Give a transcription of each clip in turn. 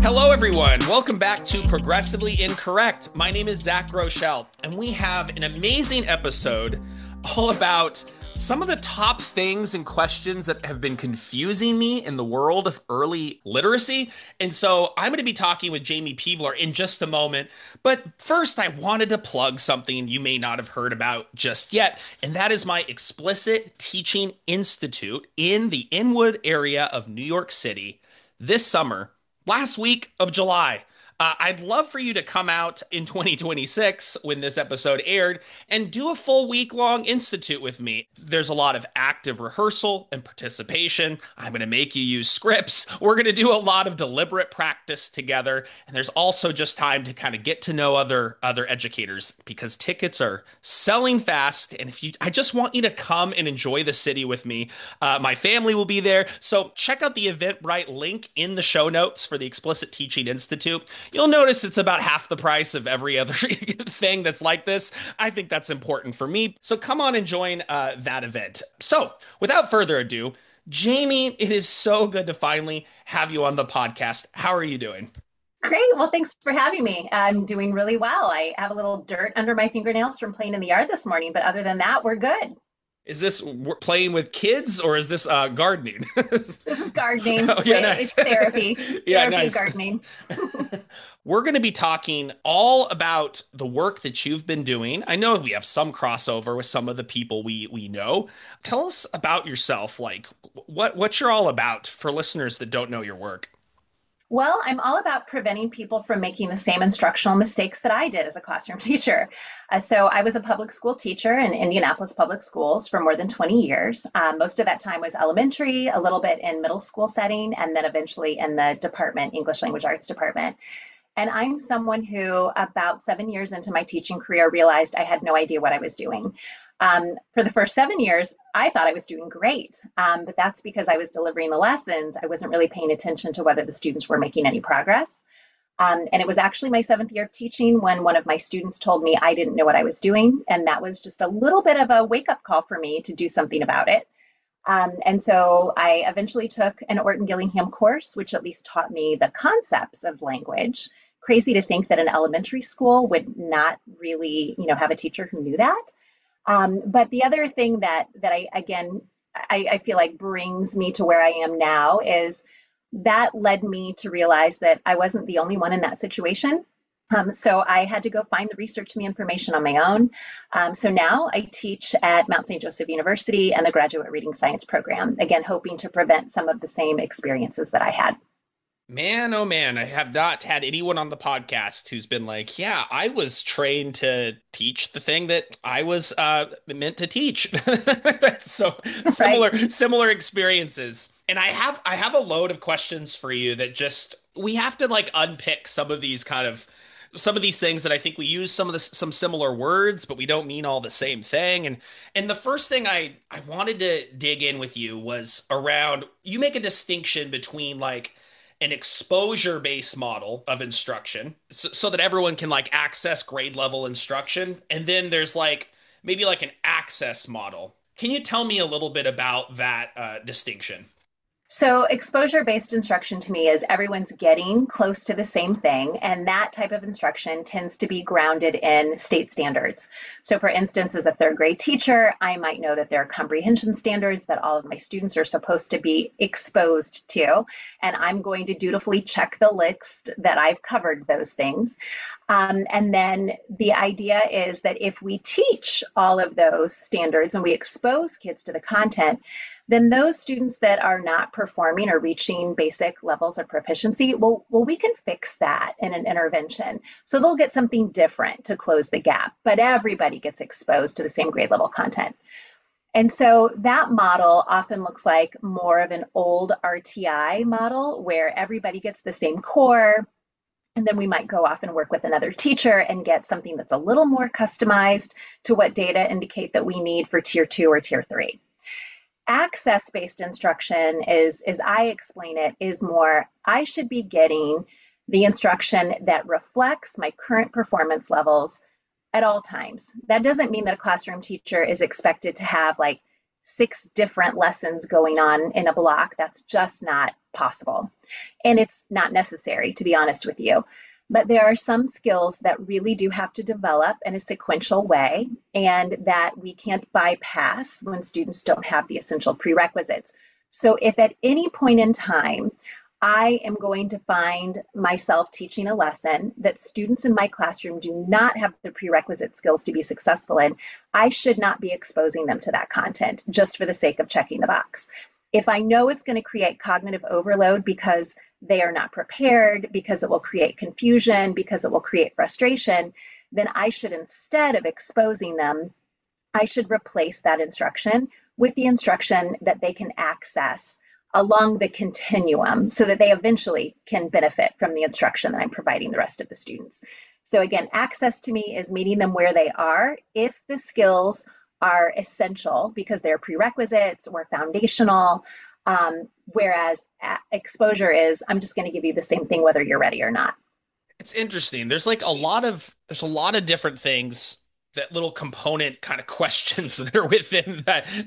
Hello, everyone. Welcome back to Progressively Incorrect. My name is Zach Rochelle, and we have an amazing episode all about some of the top things and questions that have been confusing me in the world of early literacy. And so I'm going to be talking with Jamie Peveler in just a moment. But first, I wanted to plug something you may not have heard about just yet, and that is my Explicit Teaching Institute in the Inwood area of New York City this summer, last week of July. I'd love for you to come out in 2026 when this episode aired and do a full week-long institute with me. There's a lot of active rehearsal and participation. I'm going to make you use scripts. We're going to do a lot of deliberate practice together. And there's also just time to kind of get to know other educators because tickets are selling fast. And I just want you to come and enjoy the city with me. My family will be there. So check out the Eventbrite link in the show notes for the Explicit Teaching Institute. You'll notice it's about half the price of every other thing that's like this. I think that's important for me. So come on and join that event. So without further ado, Jamie, it is so good to finally have you on the podcast. How are you doing? Great. Well, thanks for having me. I'm doing really well. I have a little dirt under my fingernails from playing in the yard this morning, but other than that, we're good. Is this playing with kids or is this gardening? This is gardening. Oh, yeah, nice. It's therapy. Yeah, therapy nice. Gardening. We're going to be talking all about the work that you've been doing. I know we have some crossover with some of the people we know. Tell us about yourself, like what you're all about for listeners that don't know your work. Well, I'm all about preventing people from making the same instructional mistakes that I did as a classroom teacher. So I was a public school teacher in Indianapolis Public Schools for more than 20 years. Most of that time was elementary, a little bit in middle school setting, and then eventually in the department, English Language Arts department. And I'm someone who about 7 years into my teaching career realized I had no idea what I was doing. For the first 7 years, I thought I was doing great, but that's because I was delivering the lessons. I wasn't really paying attention to whether the students were making any progress. And it was actually my 7th year of teaching when one of my students told me I didn't know what I was doing. And that was just a little bit of a wake-up call for me to do something about it. And so I eventually took an Orton Gillingham course, which at least taught me the concepts of language. Crazy to think that an elementary school would not really, have a teacher who knew that. But the other thing that I feel like brings me to where I am now is that led me to realize that I wasn't the only one in that situation. So I had to go find the research and the information on my own. So now I teach at Mount St. Joseph University and the Graduate Reading Science program, again, hoping to prevent some of the same experiences that I had. Man, oh man, I have not had anyone on the podcast who's been like, yeah, I was trained to teach the thing that I was meant to teach. That's so similar experiences. And I have a load of questions for you that we have to like unpick some of these things that I think we use some similar words, but we don't mean all the same thing. And the first thing I wanted to dig in with you was around, you make a distinction between like an exposure-based model of instruction so that everyone can like access grade level instruction. And then there's like maybe like an access model. Can you tell me a little bit about that distinction? So exposure-based instruction to me is everyone's getting close to the same thing, and that type of instruction tends to be grounded in state standards. So for instance, as a third grade teacher, I might know that there are comprehension standards that all of my students are supposed to be exposed to, and I'm going to dutifully check the list that I've covered those things. And then the idea is that if we teach all of those standards and we expose kids to the content, then those students that are not performing or reaching basic levels of proficiency, well, we can fix that in an intervention. So they'll get something different to close the gap, but everybody gets exposed to the same grade level content. And so that model often looks like more of an old RTI model where everybody gets the same core. And then we might go off and work with another teacher and get something that's a little more customized to what data indicate that we need for tier 2 or tier 3. Access-based instruction is, as I explain it, is more, I should be getting the instruction that reflects my current performance levels at all times. That doesn't mean that a classroom teacher is expected to have like 6 different lessons going on in a block. That's just not possible. And it's not necessary, to be honest with you. But there are some skills that really do have to develop in a sequential way and that we can't bypass when students don't have the essential prerequisites. So if at any point in time I am going to find myself teaching a lesson that students in my classroom do not have the prerequisite skills to be successful in, I should not be exposing them to that content just for the sake of checking the box. If I know it's going to create cognitive overload because they are not prepared, because it will create confusion, because it will create frustration, then I should, instead of exposing them, I should replace that instruction with the instruction that they can access along the continuum so that they eventually can benefit from the instruction that I'm providing the rest of the students. So again, access to me is meeting them where they are if the skills are essential because they're prerequisites or foundational, whereas exposure is, I'm just going to give you the same thing whether you're ready or not. It's interesting. There's a lot of different things, that little component kind of questions that are within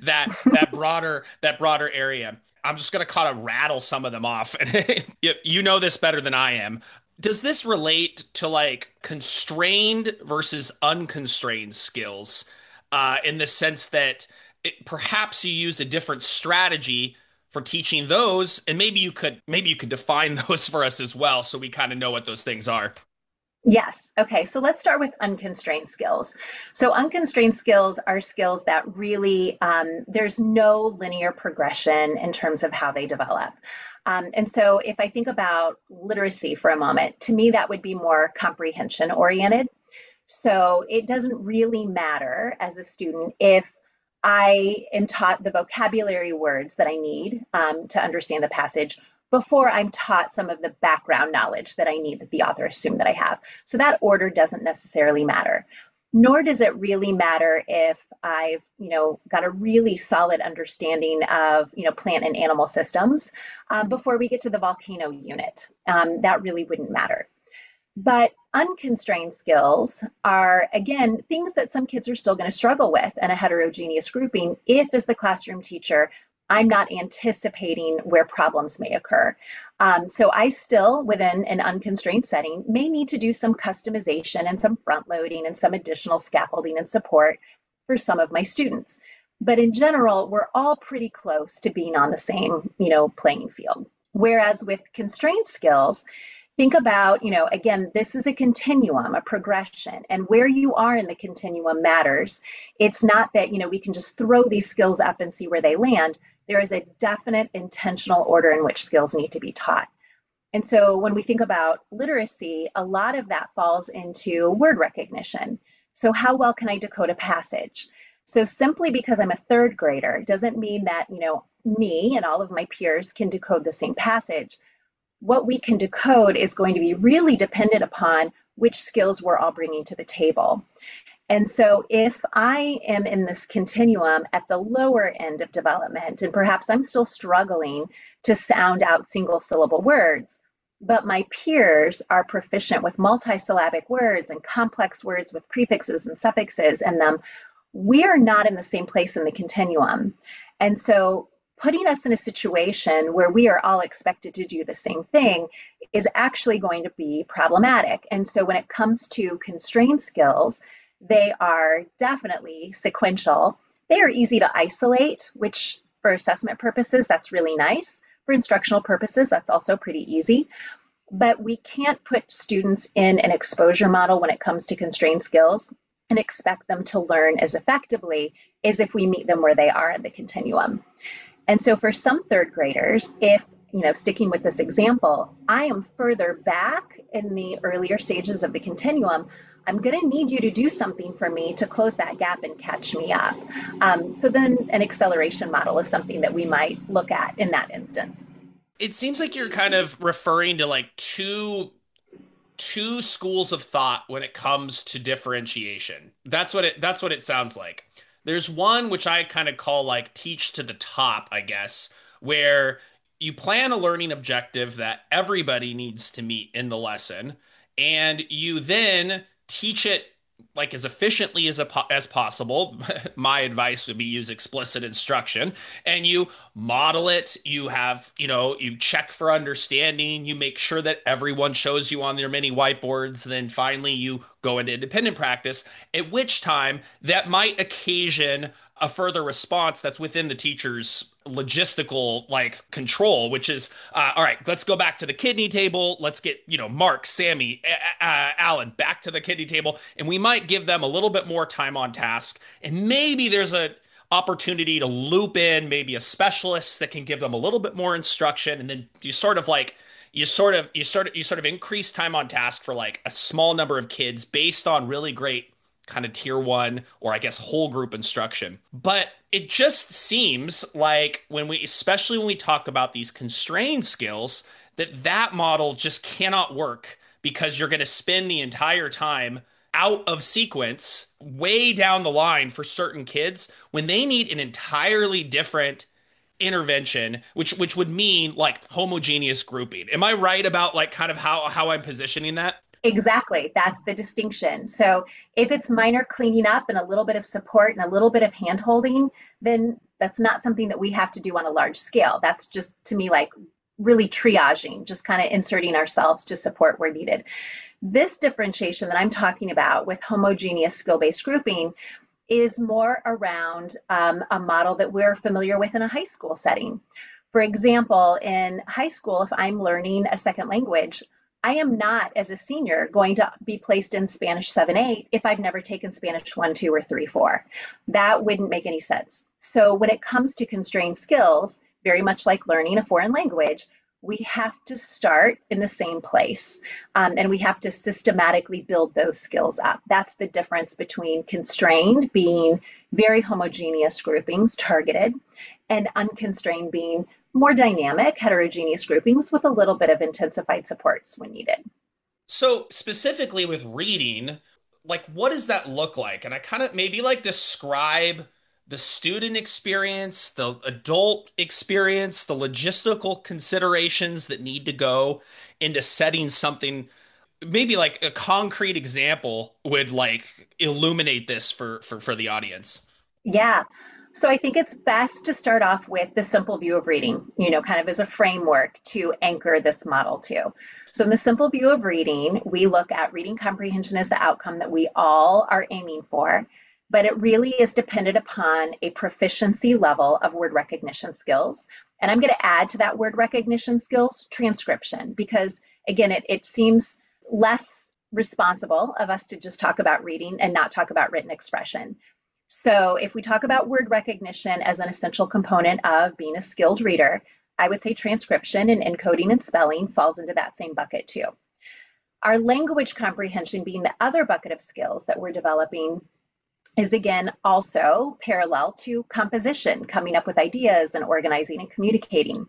that broader area. I'm just gonna kind of rattle some of them off, and you know this better than I am. Does this relate to like constrained versus unconstrained skills, in the sense that perhaps you use a different strategy for teaching those, and maybe you could define those for us as well, so we kind of know what those things are. Yes. Okay. So let's start with unconstrained skills. So unconstrained skills are skills that really, there's no linear progression in terms of how they develop. And so if I think about literacy for a moment, to me, that would be more comprehension oriented. So it doesn't really matter as a student if I am taught the vocabulary words that I need to understand the passage before I'm taught some of the background knowledge that I need that the author assumed that I have. So that order doesn't necessarily matter. Nor does it really matter if I've, got a really solid understanding of, plant and animal systems before we get to the volcano unit. That really wouldn't matter. But unconstrained skills are, again, things that some kids are still going to struggle with in a heterogeneous grouping if, as the classroom teacher, I'm not anticipating where problems may occur. So I still, within an unconstrained setting, may need to do some customization and some front loading and some additional scaffolding and support for some of my students. But in general, we're all pretty close to being on the same, playing field. Whereas with constrained skills, think about, again, this is a continuum, a progression, and where you are in the continuum matters. It's not that, we can just throw these skills up and see where they land. There is a definite intentional order in which skills need to be taught. And so when we think about literacy, a lot of that falls into word recognition. So how well can I decode a passage? So simply because I'm a third grader doesn't mean that, me and all of my peers can decode the same passage. What we can decode is going to be really dependent upon which skills we're all bringing to the table. And so if I am in this continuum at the lower end of development, and perhaps I'm still struggling to sound out single syllable words, but my peers are proficient with multisyllabic words and complex words with prefixes and suffixes in them, we're not in the same place in the continuum. And so putting us in a situation where we are all expected to do the same thing is actually going to be problematic. And so when it comes to constrained skills, they are definitely sequential. They are easy to isolate, which for assessment purposes, that's really nice. For instructional purposes, that's also pretty easy. But we can't put students in an exposure model when it comes to constrained skills and expect them to learn as effectively as if we meet them where they are in the continuum. And so for some third graders, if, sticking with this example, I am further back in the earlier stages of the continuum, I'm going to need you to do something for me to close that gap and catch me up. So then an acceleration model is something that we might look at in that instance. It seems like you're kind of referring to like two schools of thought when it comes to differentiation. That's what it sounds like. There's one which I kind of call like teach to the top, I guess, where you plan a learning objective that everybody needs to meet in the lesson, and you then teach it like as efficiently as possible. My advice would be use explicit instruction, and you model it. You have, you check for understanding. You make sure that everyone shows you on their mini whiteboards. Then finally, you go into independent practice, at which time that might occasion a further response that's within the teacher's logistical like control, which is all right, let's go back to the kidney table. Let's get, Mark, Sammy, Alan back to the kidney table, and we might give them a little bit more time on task, and maybe there's a opportunity to loop in maybe a specialist that can give them a little bit more instruction, and then you sort of increase time on task for like a small number of kids based on really great kind of tier one, or I guess whole group instruction. But it just seems like especially when we talk about these constrained skills, that model just cannot work, because you're going to spend the entire time out of sequence way down the line for certain kids when they need an entirely different intervention, which would mean like homogeneous grouping. Am I right about like kind of how I'm positioning that? Exactly. That's the distinction. So if it's minor cleaning up and a little bit of support and a little bit of hand holding, then that's not something that we have to do on a large scale. That's just to me like really triaging, just kind of inserting ourselves to support where needed. This differentiation that I'm talking about with homogeneous skill-based grouping is more around a model that we're familiar with in a high school setting. For example, in high school, if I'm learning a second language, I am not, as a senior, going to be placed in Spanish 7-8 if I've never taken Spanish 1, 2, or 3, 4. That wouldn't make any sense. So when it comes to constrained skills, very much like learning a foreign language, we have to start in the same place, and we have to systematically build those skills up. That's the difference between constrained being very homogeneous groupings targeted, and unconstrained being more dynamic, heterogeneous groupings with a little bit of intensified supports when needed. So specifically with reading, like what does that look like? And I kind of maybe like describe the student experience, the adult experience, the logistical considerations that need to go into setting something. Maybe like a concrete example would like illuminate this for the audience. Yeah. So I think it's best to start off with the simple view of reading, kind of as a framework to anchor this model to. So in the simple view of reading, we look at reading comprehension as the outcome that we all are aiming for, but it really is dependent upon a proficiency level of word recognition skills. And I'm going to add to that word recognition skills transcription, because again, it seems less responsible of us to just talk about reading and not talk about written expression. So if we talk about word recognition as an essential component of being a skilled reader, I would say transcription and encoding and spelling falls into that same bucket too. Our language comprehension being the other bucket of skills that we're developing is again also parallel to composition, coming up with ideas and organizing and communicating.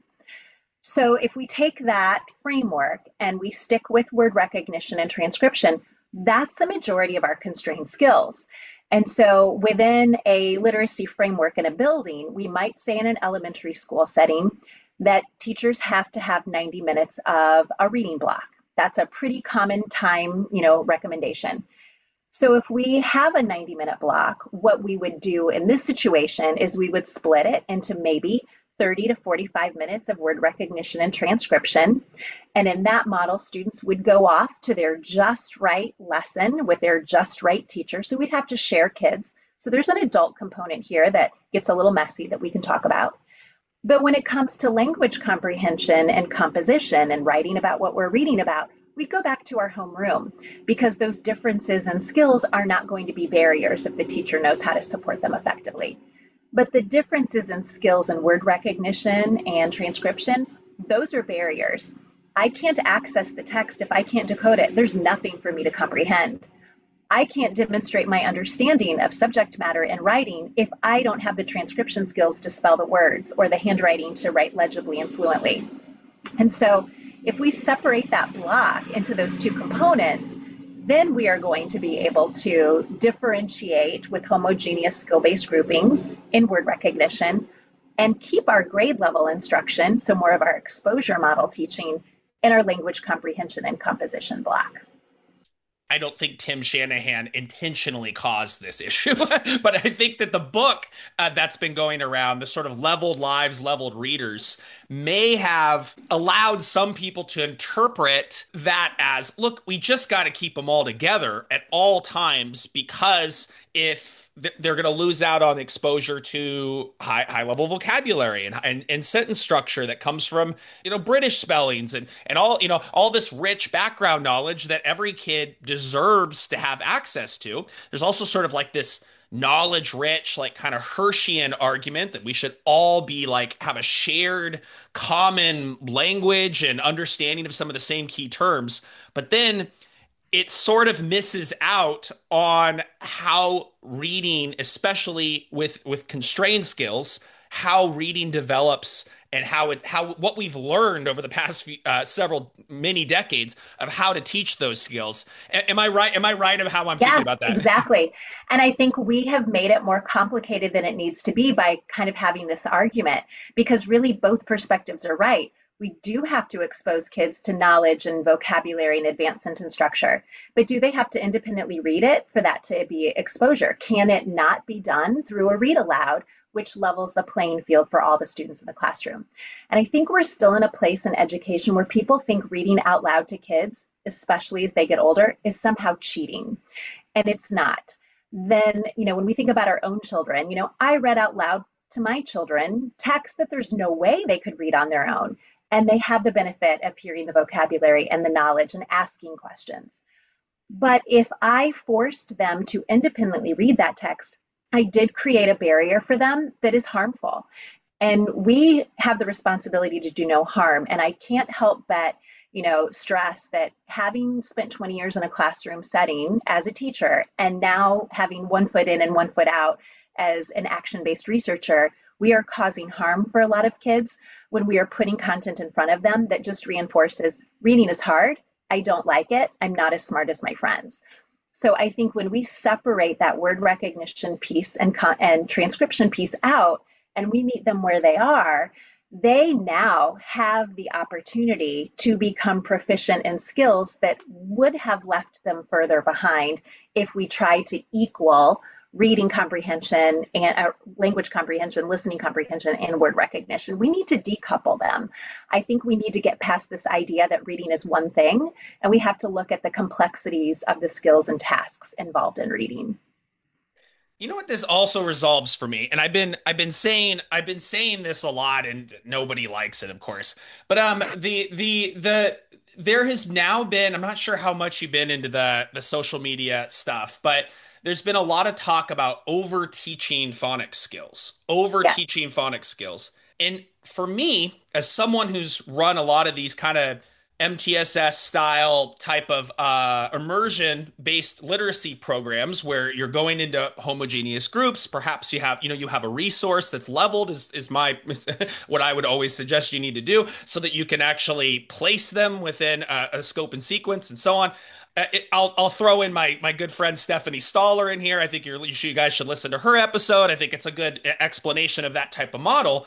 So if we take that framework and we stick with word recognition and transcription, that's the majority of our constrained skills. And so within a literacy framework in a building, we might say in an elementary school setting that teachers have to have 90 minutes of a reading block. That's a pretty common time, recommendation. So if we have a 90-minute block, what we would do in this situation is we would split it into maybe 30 to 45 minutes of word recognition and transcription. And in that model, students would go off to their just right lesson with their just right teacher. So we'd have to share kids. So there's an adult component here that gets a little messy that we can talk about. But when it comes to language comprehension and composition and writing about what we're reading about, we'd go back to our homeroom, because those differences in skills are not going to be barriers if the teacher knows how to support them effectively. But the differences in skills in word recognition and transcription, those are barriers. I can't access the text if I can't decode it. There's nothing for me to comprehend. I can't demonstrate my understanding of subject matter in writing if I don't have the transcription skills to spell the words or the handwriting to write legibly and fluently. And so if we separate that block into those two components, then we are going to be able to differentiate with homogeneous skill-based groupings in word recognition and keep our grade level instruction, so more of our exposure model teaching, in our language comprehension and composition block. I don't think Tim Shanahan intentionally caused this issue, but I think that the book that's been going around, the sort of leveled lives, leveled readers, may have allowed some people to interpret that as, look, we just got to keep them all together at all times because if they're going to lose out on exposure to high level vocabulary and sentence structure that comes from British spellings and all all this rich background knowledge that every kid deserves to have access to. There's also sort of like this knowledge rich, like kind of Hersheyan argument that we should all be like have a shared common language and understanding of some of the same key terms. But then it sort of misses out on how reading, especially with constrained skills, how reading develops and how what we've learned over the past several many decades of how to teach those skills. Am I right? Am I right of how I'm thinking about Yes, that? exactly. And I think we have made it more complicated than it needs to be by kind of having this argument, because really both perspectives are right. We do have to expose kids to knowledge and vocabulary and advanced sentence structure, but do they have to independently read it for that to be exposure? Can it not be done through a read aloud, which levels the playing field for all the students in the classroom? And I think we're still in a place in education where people think reading out loud to kids, especially as they get older, is somehow cheating. And it's not. Then, when we think about our own children, I read out loud to my children texts that there's no way they could read on their own. And they have the benefit of hearing the vocabulary and the knowledge and asking questions. But if I forced them to independently read that text, I did create a barrier for them that is harmful. And we have the responsibility to do no harm. And I can't help but, stress that having spent 20 years in a classroom setting as a teacher, and now having one foot in and one foot out as an action-based researcher, we are causing harm for a lot of kids when we are putting content in front of them that just reinforces reading is hard. I don't like it. I'm not as smart as my friends. So I think when we separate that word recognition piece and transcription piece out, and we meet them where they are, they now have the opportunity to become proficient in skills that would have left them further behind if we tried to equal reading comprehension and language comprehension, listening comprehension, and word recognition. We need to decouple them. I think we need to get past this idea that reading is one thing, and we have to look at the complexities of the skills and tasks involved in reading. You know what this also resolves for me, and I've been saying this a lot, and nobody likes it, of course. But there has now been, I'm not sure how much you've been into the social media stuff, but there's been a lot of talk about over teaching phonics skills, over Yes. teaching phonics skills. And for me, as someone who's run a lot of these kind of MTSS style type of immersion based literacy programs where you're going into homogeneous groups, perhaps you have a resource that's leveled is my what I would always suggest you need to do so that you can actually place them within a scope and sequence and so on. I'll throw in my good friend Stephanie Staller in here. I think you guys should listen to her episode. I think it's a good explanation of that type of model.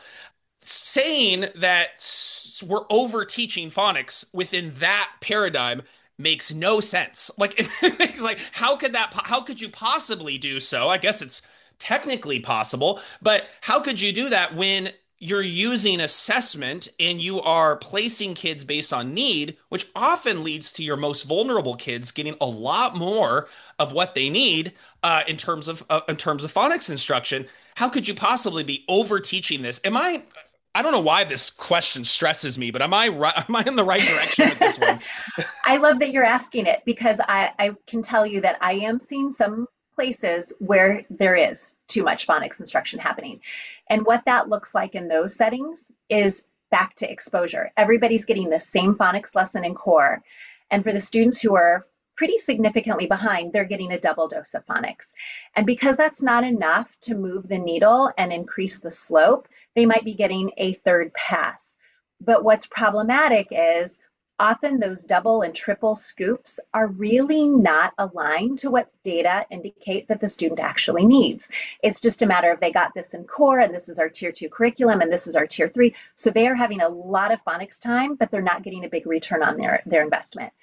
Saying that we're over teaching phonics within that paradigm makes no sense. Like it's like how could you possibly do so? I guess it's technically possible, but how could you do that when you're using assessment and you are placing kids based on need, which often leads to your most vulnerable kids getting a lot more of what they need in terms of phonics instruction? How could you possibly be over teaching this? I don't know why this question stresses me, but am I right? Am I in the right direction with this one? I love that you're asking it, because I can tell you that I am seeing some places where there is too much phonics instruction happening. And what that looks like in those settings is back to exposure. Everybody's getting the same phonics lesson in core. And for the students who are pretty significantly behind, they're getting a double dose of phonics. And because that's not enough to move the needle and increase the slope, they might be getting a third pass. But what's problematic is often those double and triple scoops are really not aligned to what data indicate that the student actually needs. It's just a matter of they got this in core, and this is our tier 2 curriculum, and this is our tier 3. So they are having a lot of phonics time, but they're not getting a big return on their investment.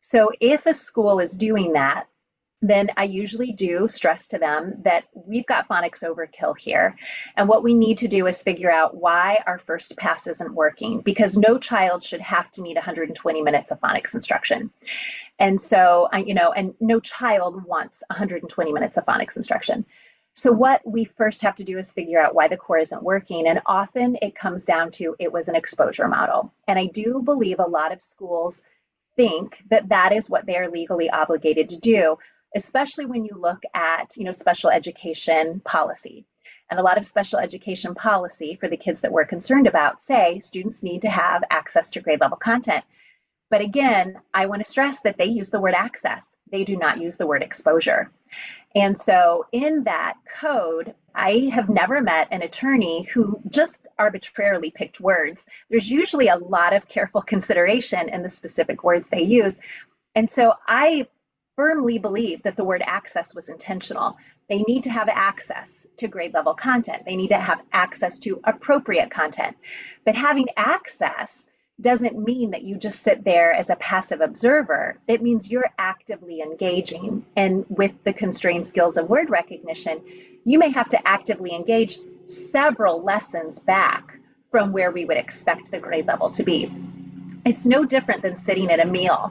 So if a school is doing that, then I usually do stress to them that we've got phonics overkill here. And what we need to do is figure out why our first pass isn't working, because no child should have to need 120 minutes of phonics instruction. And so, and no child wants 120 minutes of phonics instruction. So what we first have to do is figure out why the core isn't working. And often it comes down to it was an exposure model. And I do believe a lot of schools think that that is what they are legally obligated to do, especially when you look at, special education policy. And a lot of special education policy for the kids that we're concerned about say students need to have access to grade level content. But again, I want to stress that they use the word access. They do not use the word exposure. And so in that code, I have never met an attorney who just arbitrarily picked words. There's usually a lot of careful consideration in the specific words they use. And so I firmly believe that the word access was intentional. They need to have access to grade level content. They need to have access to appropriate content. But having access doesn't mean that you just sit there as a passive observer. It means you're actively engaging. And with the constrained skills of word recognition, you may have to actively engage several lessons back from where we would expect the grade level to be. It's no different than sitting at a meal,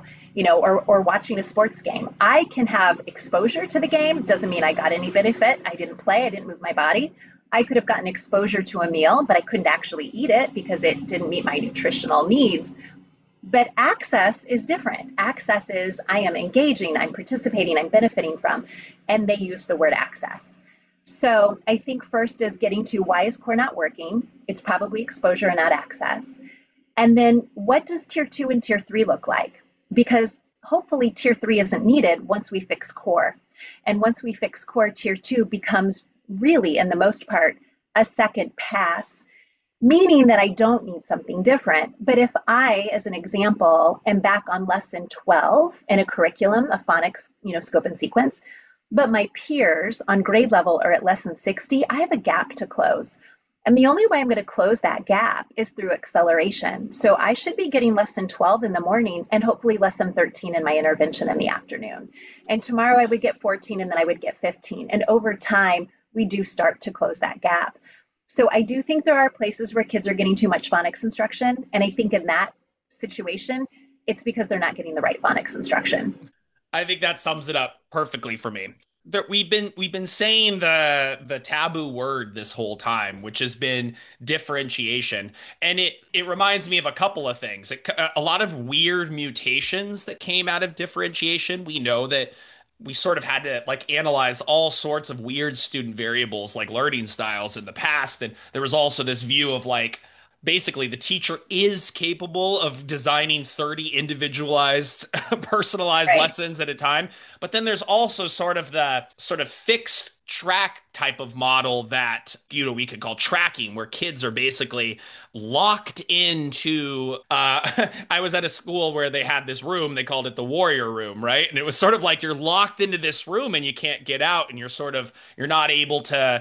or watching a sports game. I can have exposure to the game. Doesn't mean I got any benefit. I didn't play. I didn't move my body. I could have gotten exposure to a meal, but I couldn't actually eat it because it didn't meet my nutritional needs. But access is different. Access is I am engaging, I'm participating, I'm benefiting from, and they use the word access. So I think first is getting to why is core not working? It's probably exposure and not access. And then what does tier 2 and tier 3 look like? Because hopefully tier 3 isn't needed once we fix core. And once we fix core, tier 2 becomes really, in the most part, a second pass, meaning that I don't need something different. But if I, as an example, am back on lesson 12 in a curriculum, a phonics, scope and sequence, but my peers on grade level are at lesson 60, I have a gap to close. And the only way I'm going to close that gap is through acceleration. So I should be getting lesson 12 in the morning and hopefully lesson 13 in my intervention in the afternoon. And tomorrow I would get 14 and then I would get 15. And over time, we do start to close that gap. So I do think there are places where kids are getting too much phonics instruction. And I think in that situation, it's because they're not getting the right phonics instruction. I think that sums it up perfectly for me. We've been saying the taboo word this whole time, which has been differentiation, and it reminds me of a couple of things. A lot of weird mutations that came out of differentiation. We know that we sort of had to analyze all sorts of weird student variables like learning styles in the past, and there was also this view of basically the teacher is capable of designing 30 individualized personalized Right. lessons at a time, but then there's also sort of the fixed track type of model that we could call tracking, where kids are basically locked into I was at a school where they had this room, they called it the warrior room, right? And it was sort of like you're locked into this room and you can't get out, and you're not able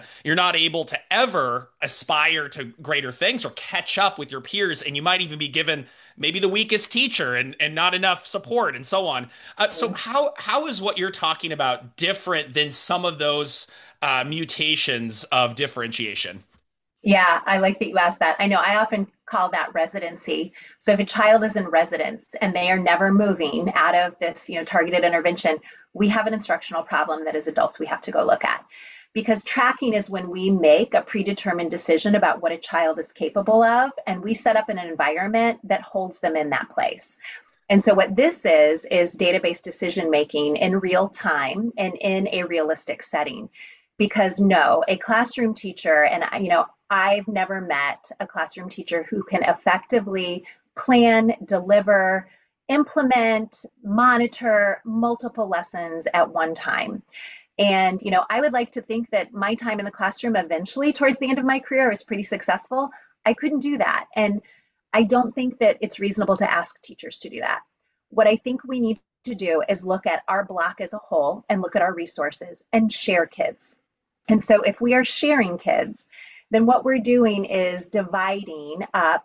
to ever aspire to greater things or catch up with your peers, and you might even be given maybe the weakest teacher and not enough support and so on. So how is what you're talking about different than some of those mutations of differentiation? Yeah, I like that you asked that. I know I often call that residency. So if a child is in residence and they are never moving out of this, targeted intervention, we have an instructional problem that as adults we have to go look at. Because tracking is when we make a predetermined decision about what a child is capable of, and we set up an environment that holds them in that place. And so what this is database decision making in real time and in a realistic setting. Because no, a classroom teacher, and I've never met a classroom teacher who can effectively plan, deliver, implement, monitor multiple lessons at one time. And, I would like to think that my time in the classroom eventually towards the end of my career was pretty successful. I couldn't do that. And I don't think that it's reasonable to ask teachers to do that. What I think we need to do is look at our block as a whole and look at our resources and share kids. And so if we are sharing kids, then what we're doing is dividing up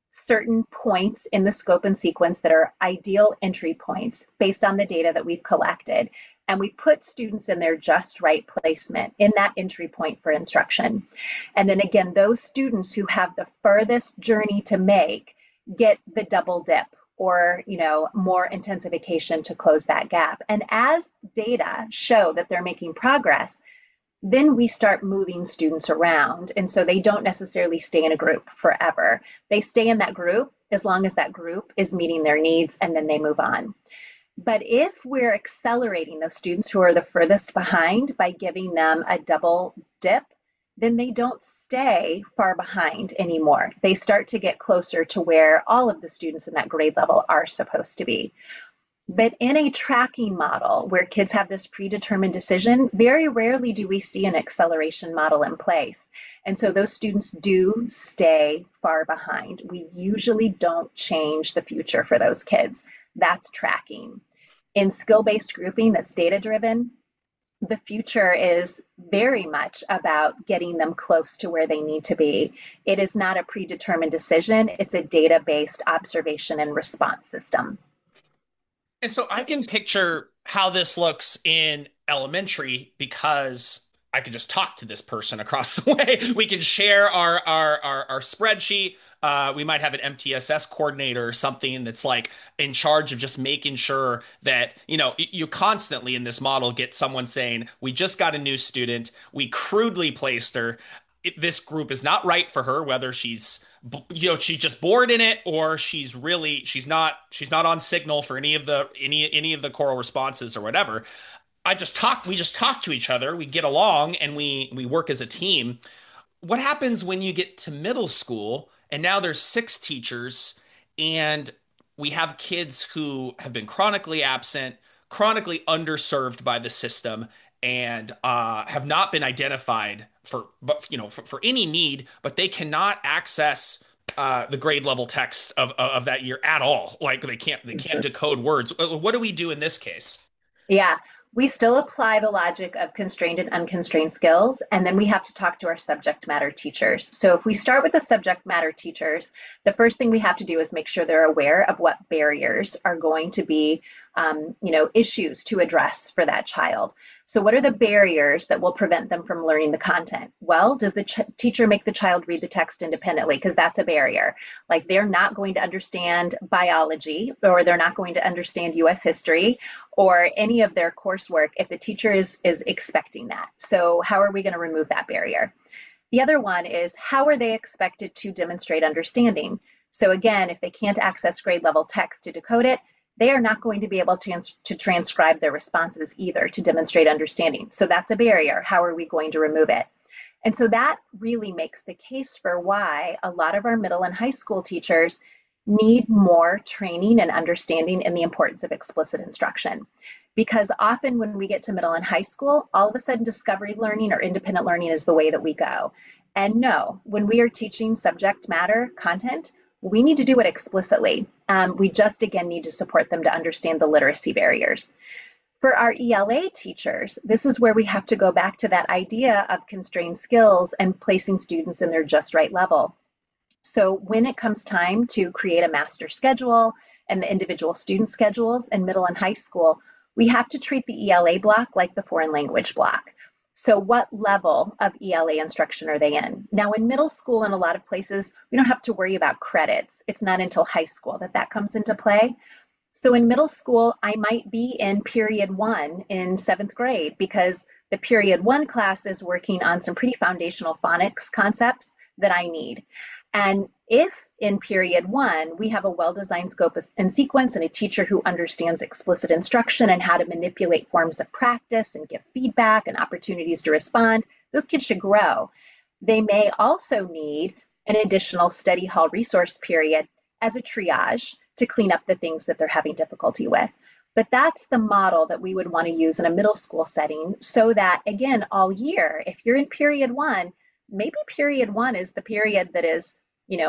certain points in the scope and sequence that are ideal entry points based on the data that we've collected. And we put students in their just right placement in that entry point for instruction. And then again, those students who have the furthest journey to make get the double dip, or more intensification to close that gap. And as data show that they're making progress, then we start moving students around. And so they don't necessarily stay in a group forever. They stay in that group as long as that group is meeting their needs, and then they move on. But if we're accelerating those students who are the furthest behind by giving them a double dip, then they don't stay far behind anymore. They start to get closer to where all of the students in that grade level are supposed to be. But in a tracking model where kids have this predetermined decision, very rarely do we see an acceleration model in place. And so those students do stay far behind. We usually don't change the future for those kids. That's tracking. In skill-based grouping that's data-driven, the future is very much about getting them close to where they need to be. It is not a predetermined decision. It's a data-based observation and response system. And so I can picture how this looks in elementary because I can just talk to this person across the way. We can share our spreadsheet. We might have an MTSS coordinator or something that's like in charge of just making sure that, you constantly in this model get someone saying, we just got a new student. We crudely placed her. This group is not right for her, whether she's she's just bored in it, or she's not on signal for any of the choral responses or whatever. We just talk to each other, we get along, and we work as a team. What happens when you get to middle school and now there's 6 teachers, and we have kids who have been chronically absent, chronically underserved by the system, and have not been identified for any need, but they cannot access the grade level text of that year at all. Like they can't decode words. What do we do in this case? Yeah, we still apply the logic of constrained and unconstrained skills, and then we have to talk to our subject matter teachers. So if we start with the subject matter teachers, the first thing we have to do is make sure they're aware of what barriers are going to be, issues to address for that child. So what are the barriers that will prevent them from learning the content? Well, does the teacher make the child read the text independently? Because that's a barrier. Like they're not going to understand biology, or they're not going to understand US history or any of their coursework if the teacher is expecting that. So how are we going to remove that barrier? The other one is, how are they expected to demonstrate understanding? So again, if they can't access grade level text to decode it, they are not going to be able to transcribe their responses either to demonstrate understanding. So that's a barrier. How are we going to remove it? And so that really makes the case for why a lot of our middle and high school teachers need more training and understanding in the importance of explicit instruction. Because often when we get to middle and high school, all of a sudden discovery learning or independent learning is the way that we go. And no, when we are teaching subject matter content, we need to do it explicitly. We just, again, need to support them to understand the literacy barriers. For our ELA teachers, this is where we have to go back to that idea of constrained skills and placing students in their just right level. So when it comes time to create a master schedule and the individual student schedules in middle and high school, we have to treat the ELA block like the foreign language block. So what level of ELA instruction are they in? Now in middle school, in a lot of places, we don't have to worry about credits. It's not until high school that comes into play. So in middle school, I might be in period 1 in 7th grade because the period 1 class is working on some pretty foundational phonics concepts that I need. And if in period 1, we have a well-designed scope and sequence and a teacher who understands explicit instruction and how to manipulate forms of practice and give feedback and opportunities to respond, those kids should grow. They may also need an additional study hall resource period as a triage to clean up the things that they're having difficulty with. But that's the model that we would want to use in a middle school setting so that, again, all year, if you're in period 1, maybe period 1 is the period that is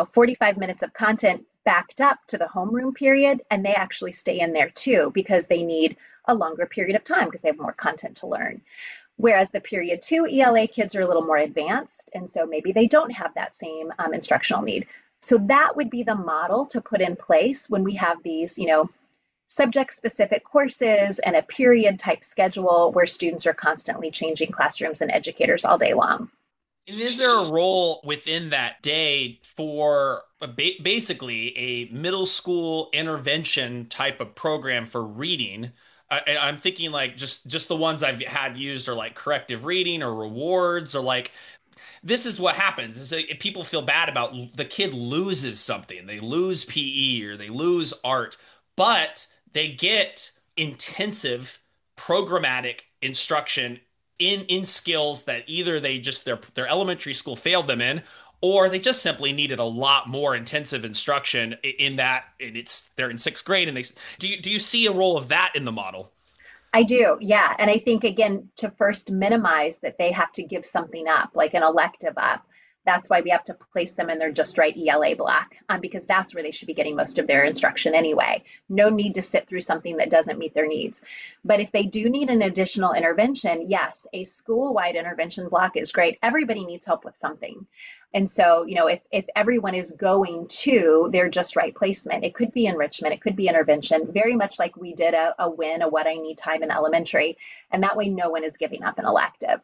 45 minutes of content backed up to the homeroom period, and they actually stay in there too because they need a longer period of time because they have more content to learn. Whereas the period 2 ELA kids are a little more advanced, and so maybe they don't have that same instructional need. So that would be the model to put in place when we have these, subject specific courses and a period type schedule where students are constantly changing classrooms and educators all day long. And is there a role within that day for basically a middle school intervention type of program for reading? And I'm thinking like just the ones I've had used are like corrective reading or rewards or like this is what happens is that people feel bad about the kid loses something. They lose PE or they lose art, but they get intensive programmatic instruction in skills that either they just their elementary school failed them in or they just simply needed a lot more intensive instruction in that and it's they're in sixth grade and they do you see a role of that in the model? I do, yeah. And I think, again, to first minimize that they have to give something up, like an elective up. That's why we have to place them in their just right ELA block, because that's where they should be getting most of their instruction anyway. No need to sit through something that doesn't meet their needs. But if they do need an additional intervention, yes, a school-wide intervention block is great. Everybody needs help with something. And so, if everyone is going to their just right placement, it could be enrichment, it could be intervention, very much like we did a WIN, a what I need time in elementary. And that way, no one is giving up an elective.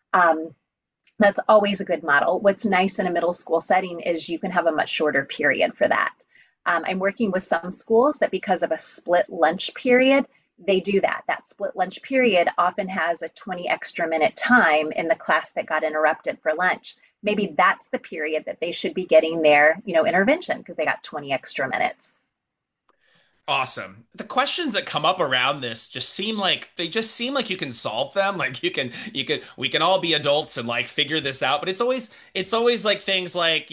That's always a good model. What's nice in a middle school setting is you can have a much shorter period for that. I'm working with some schools that because of a split lunch period, they do that. That split lunch period often has a 20 extra minute time in the class that got interrupted for lunch. Maybe that's the period that they should be getting their, intervention because they got 20 extra minutes. Awesome. The questions that come up around this just seem like you can solve them. Like we can all be adults and like figure this out. But it's always like things like,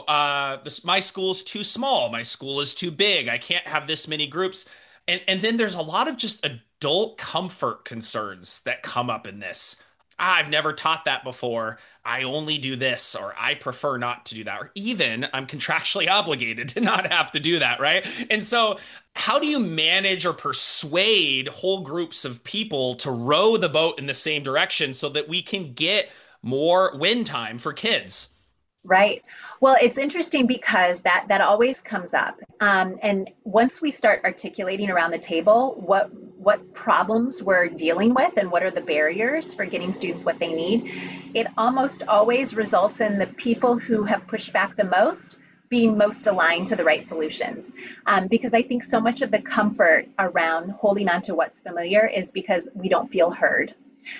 my school's too small. My school is too big. I can't have this many groups. And then there's a lot of just adult comfort concerns that come up in this. I've never taught that before. I only do this, or I prefer not to do that, or even I'm contractually obligated to not have to do that, right? And so, how do you manage or persuade whole groups of people to row the boat in the same direction so that we can get more win time for kids? Right. Well, it's interesting because that always comes up. And once we start articulating around the table what problems we're dealing with and what are the barriers for getting students what they need, it almost always results in the people who have pushed back the most being most aligned to the right solutions. Because I think so much of the comfort around holding on to what's familiar is because we don't feel heard.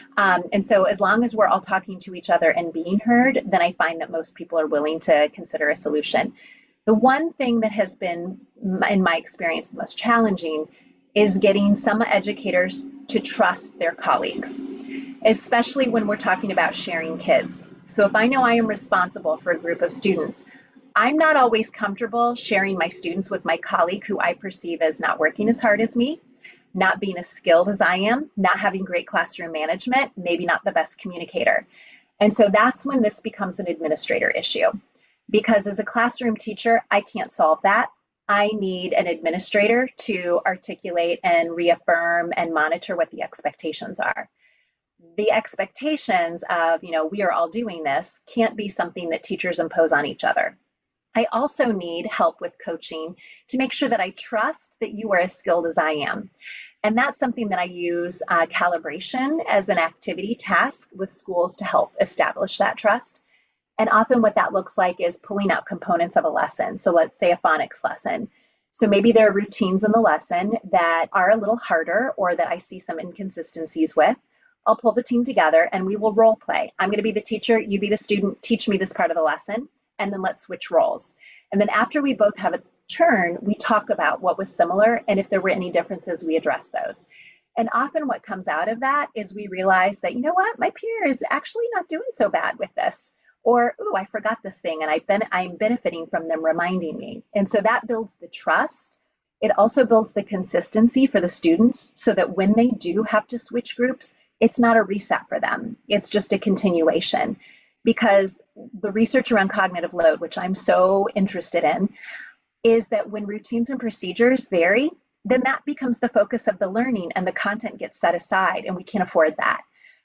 And so as long as we're all talking to each other and being heard, then I find that most people are willing to consider a solution. The one thing that has been, in my experience, the most challenging is getting some educators to trust their colleagues, especially when we're talking about sharing kids. So if I know I am responsible for a group of students, I'm not always comfortable sharing my students with my colleague who I perceive as not working as hard as me, not being as skilled as I am, not having great classroom management, maybe not the best communicator. And so that's when this becomes an administrator issue. Because as a classroom teacher, I can't solve that. I need an administrator to articulate and reaffirm and monitor what the expectations are. The expectations of, we are all doing this can't be something that teachers impose on each other. I also need help with coaching to make sure that I trust that you are as skilled as I am. And that's something that I use calibration as an activity task with schools to help establish that trust. And often what that looks like is pulling out components of a lesson. So let's say a phonics lesson. So maybe there are routines in the lesson that are a little harder or that I see some inconsistencies with. I'll pull the team together and we will role play. I'm going to be the teacher, you be the student, teach me this part of the lesson, and then let's switch roles. And then after we both have a turn, we talk about what was similar, and if there were any differences, we address those. And often what comes out of that is we realize that, my peer is actually not doing so bad with this. Or, ooh, I forgot this thing, and I'm benefiting from them reminding me. And so that builds the trust. It also builds the consistency for the students so that when they do have to switch groups, it's not a reset for them. It's just a continuation. Because the research around cognitive load, which I'm so interested in, is that when routines and procedures vary, then that becomes the focus of the learning and the content gets set aside, and we can't afford that.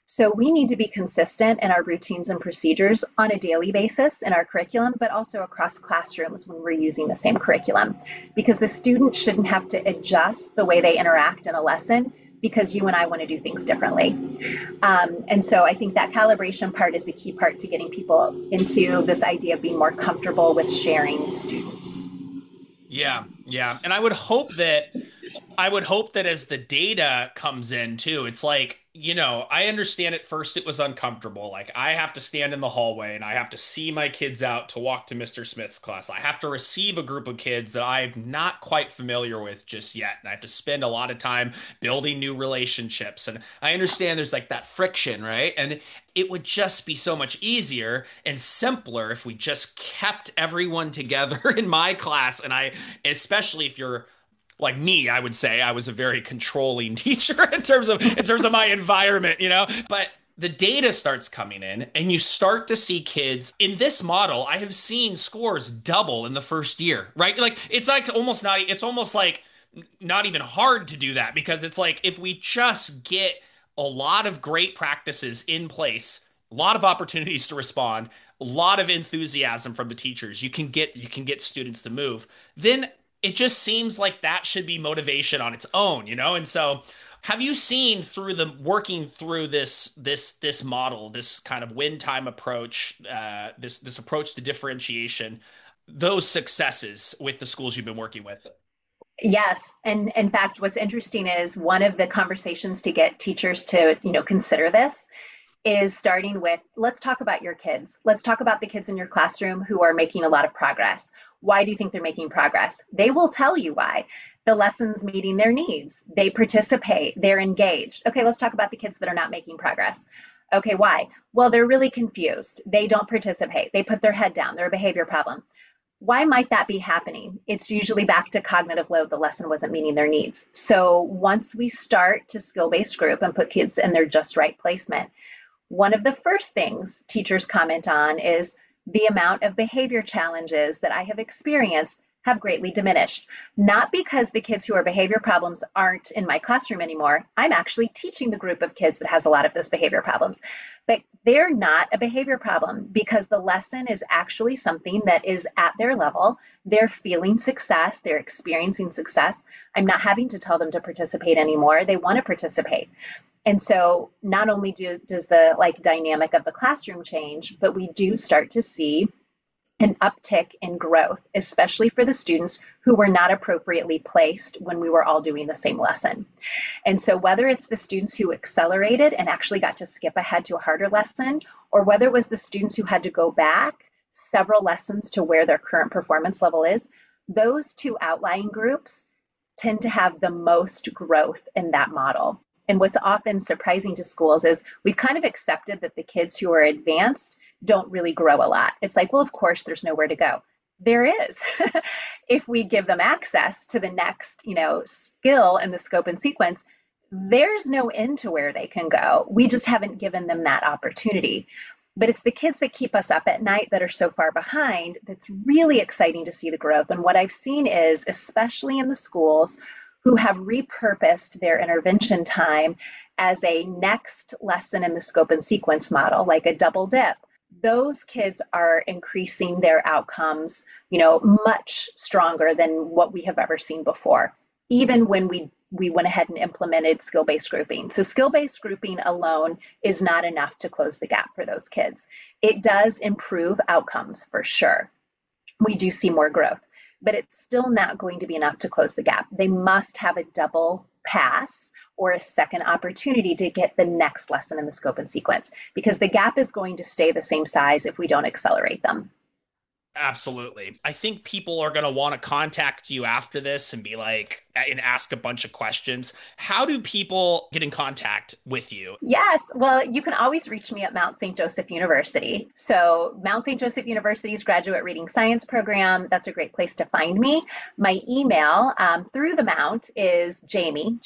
So we need to be consistent in our routines and procedures on a daily basis in our curriculum, but also across classrooms when we're using the same curriculum, because the student shouldn't have to adjust the way they interact in a lesson because you and I want to do things differently. And so I think that calibration part is a key part to getting people into this idea of being more comfortable with sharing students. Yeah, yeah. And I would hope that as the data comes in too, it's like, I understand at first it was uncomfortable. Like I have to stand in the hallway and I have to see my kids out to walk to Mr. Smith's class. I have to receive a group of kids that I'm not quite familiar with just yet. And I have to spend a lot of time building new relationships. And I understand there's like that friction, right? And it would just be so much easier and simpler if we just kept everyone together in my class. And especially if you're like me, I would say I was a very controlling teacher in terms of my environment, But the data starts coming in and you start to see kids in this model. I have seen scores double in the first year, right? Like it's almost like not even hard to do that because it's like if we just get a lot of great practices in place, a lot of opportunities to respond, a lot of enthusiasm from the teachers, you can get students to move. Then it just seems like that should be motivation on its own. And so have you seen through the working through this model, this kind of win time approach, this approach to differentiation, those successes with the schools you've been working with? Yes, and in fact, what's interesting is one of the conversations to get teachers to, consider this is starting with, let's talk about your kids. Let's talk about the kids in your classroom who are making a lot of progress. Why do you think they're making progress? They will tell you why. The lesson's meeting their needs. They participate. They're engaged. Okay, let's talk about the kids that are not making progress. Okay, why? Well, they're really confused. They don't participate. They put their head down. They're a behavior problem. Why might that be happening? It's usually back to cognitive load. The lesson wasn't meeting their needs. So once we start to skill-based group and put kids in their just right placement, one of the first things teachers comment on is the amount of behavior challenges that I have experienced have greatly diminished. Not because the kids who are behavior problems aren't in my classroom anymore. I'm actually teaching the group of kids that has a lot of those behavior problems, but they're not a behavior problem because the lesson is actually something that is at their level. They're feeling success. They're experiencing success. I'm not having to tell them to participate anymore. They want to participate. And so not only does the dynamic of the classroom change, but we do start to see an uptick in growth, especially for the students who were not appropriately placed when we were all doing the same lesson. And so whether it's the students who accelerated and actually got to skip ahead to a harder lesson, or whether it was the students who had to go back several lessons to where their current performance level is, those two outlying groups tend to have the most growth in that model. And what's often surprising to schools is we've kind of accepted that the kids who are advanced don't really grow a lot. It's like, well, of course, there's nowhere to go. There is. If we give them access to the next, skill in the scope and sequence, there's no end to where they can go. We just haven't given them that opportunity. But it's the kids that keep us up at night that are so far behind that's really exciting to see the growth. And what I've seen is, especially in the schools who have repurposed their intervention time as a next lesson in the scope and sequence model, like a double dip, those kids are increasing their outcomes, much stronger than what we have ever seen before, even when we went ahead and implemented skill-based grouping. So skill-based grouping alone is not enough to close the gap for those kids. It does improve outcomes for sure. We do see more growth, but it's still not going to be enough to close the gap. They must have a double pass or a second opportunity to get the next lesson in the scope and sequence, because the gap is going to stay the same size if we don't accelerate them. Absolutely. I think people are going to want to contact you after this and be like, and ask a bunch of questions. How do people get in contact with you? Yes, well, you can always reach me at Mount St. Joseph University. So Mount St. Joseph University's Graduate Reading Science program, that's a great place to find me. My email through the Mount is Jamie,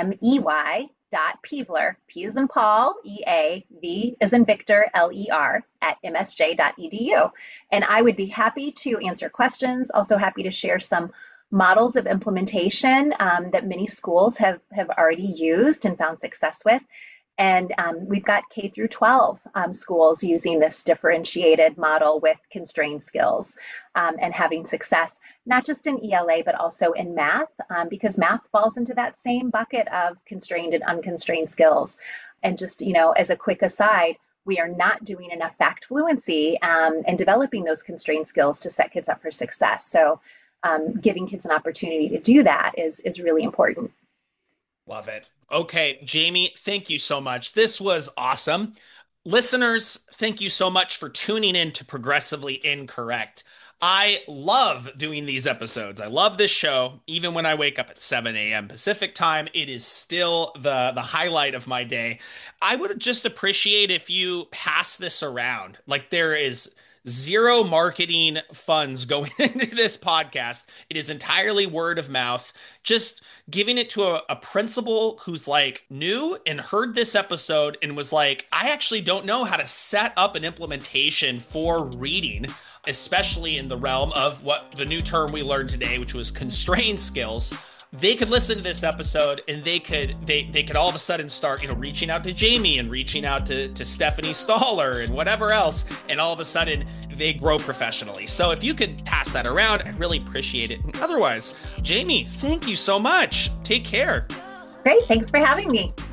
Jamey, .Peevler, P as in Paul, EA, V as in Victor, LER, @msj.edu. And I would be happy to answer questions, also happy to share some models of implementation that many schools have already used and found success with. And we've got K through 12 schools using this differentiated model with constrained skills and having success, not just in ELA, but also in math, because math falls into that same bucket of constrained and unconstrained skills. And just, as a quick aside, we are not doing enough fact fluency and developing those constrained skills to set kids up for success. So giving kids an opportunity to do that is really important. Love it. Okay, Jamie, thank you so much. This was awesome. Listeners, thank you so much for tuning in to Progressively Incorrect. I love doing these episodes. I love this show. Even when I wake up at 7 a.m. Pacific time, it is still the highlight of my day. I would just appreciate if you pass this around. Like, there is zero marketing funds going into this podcast. It is entirely word of mouth. Just giving it to a principal who's like new and heard this episode and was like, I actually don't know how to set up an implementation for reading, especially in the realm of what the new term we learned today, which was constrained skills. They could listen to this episode and they could all of a sudden start, reaching out to Jamie and reaching out to Stephanie Staller and whatever else, and all of a sudden they grow professionally. So if you could pass that around, I'd really appreciate it. And otherwise, Jamie, thank you so much. Take care. Great. Thanks for having me.